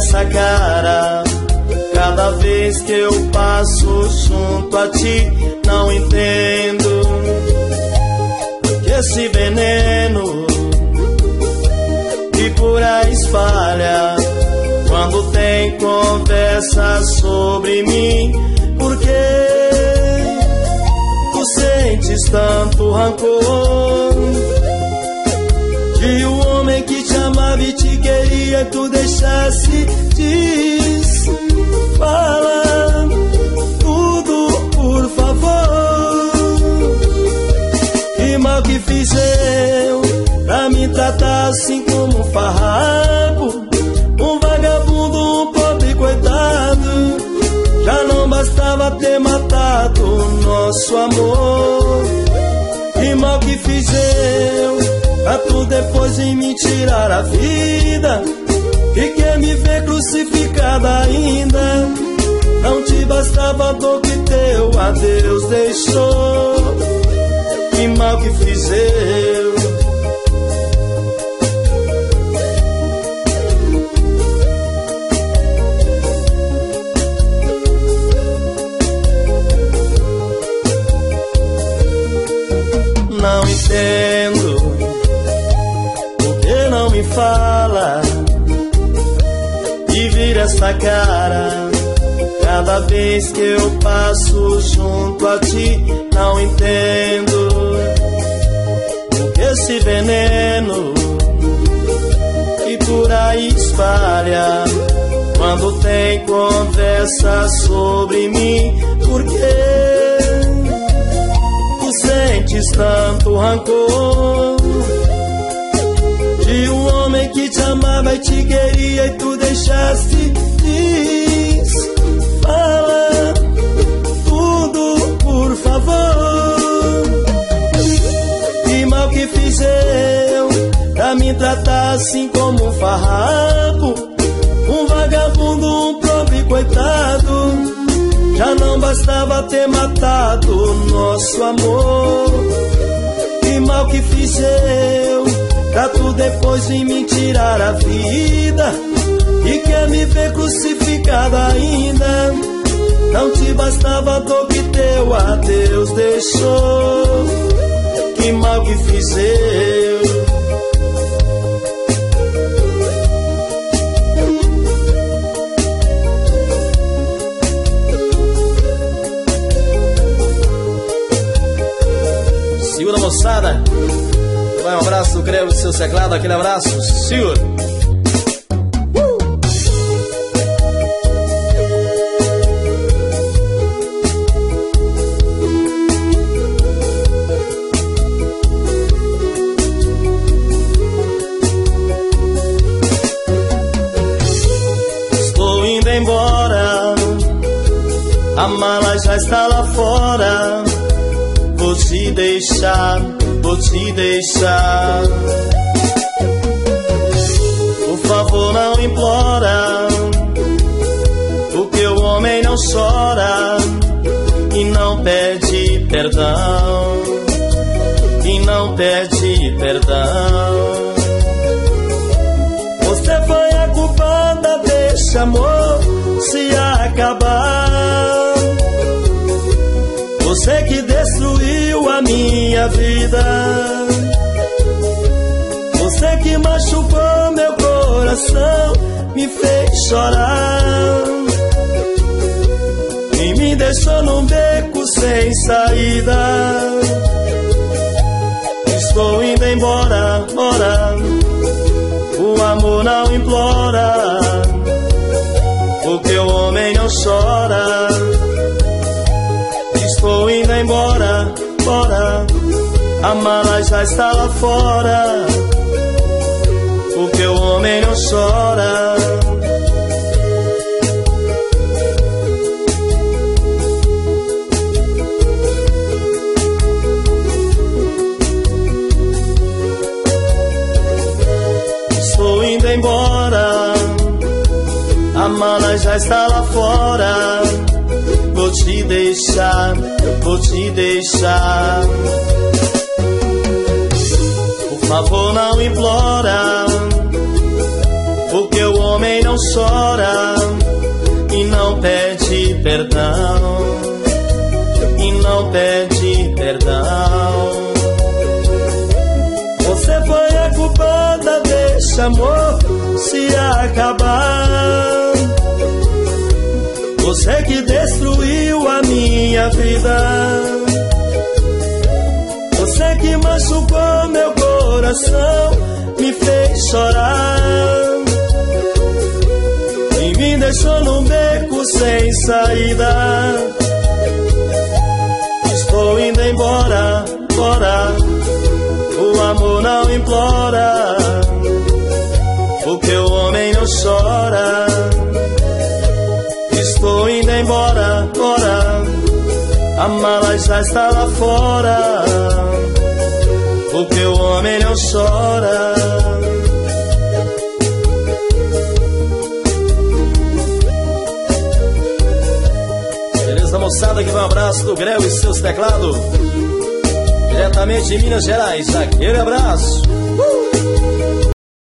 essa cara cada vez que eu passo junto a ti. Não entendo que esse veneno que por aí espalha quando tem conversa sobre mim. Por que tu sentes tanto rancor de um homem que te amava e te queria, tu deixasse? Diz, fala tudo, por favor. Que mal que fiz eu pra me tratar assim como um farrapo, um vagabundo, um pobre coitado? Já não bastava ter matado o nosso amor. Que mal que fiz eu pra tu depois em me tirar a vida e quer me ver crucificada ainda? Não te bastava a dor que teu adeus deixou. Que mal que fiz eu. Não entendo por que não me fala e vira essa cara cada vez que eu passo junto a ti. Não entendo por que esse veneno que por aí espalha quando tem conversa sobre mim. Por que sentes tanto rancor de um homem que te amava e te queria e tu deixaste? Diz, fala tudo, por favor. Que mal que fiz eu pra me tratar assim como um farrapo, um vagabundo, um pobre coitado? Já não bastava ter matado o nosso amor. Que mal que fiz eu pra tu depois vir me tirar a vida e quer me ver crucificada ainda? Não te bastava a dor que teu adeus deixou. Que mal que fiz eu. Segura, moçada. Vai, um abraço do Creu do seu teclado, aquele abraço. Segura. Estou indo embora, a mala já está lá fora. Vou te deixar, vou te deixar. Por favor, não implora, porque o homem não chora e não pede perdão, e não pede perdão. Você foi a culpada deste amor se acabar. Você que destruiu a minha vida, você que machucou meu coração, me fez chorar e me deixou num beco sem saída. Estou indo embora, ora, o amor não implora, porque o homem não chora. Estou indo embora, fora, a mala já está lá fora, porque o homem não chora. Estou indo embora, a mala já está lá fora. Vou te deixar, vou te deixar. Por favor, não implora, porque o homem homem não chora e não pede perdão, e não pede perdão. Você foi a culpada deste amor se acabar. Você que destruiu a minha vida. Você que machucou meu coração, me fez chorar e me deixou num beco sem saída. Estou indo embora, embora. O amor não implora, porque o homem não chora. Estou indo embora, embora. A mala já está lá fora, porque o homem não chora. Beleza, moçada, aqui vai um abraço do Grel e seus teclados, diretamente de Minas Gerais. Aquele abraço.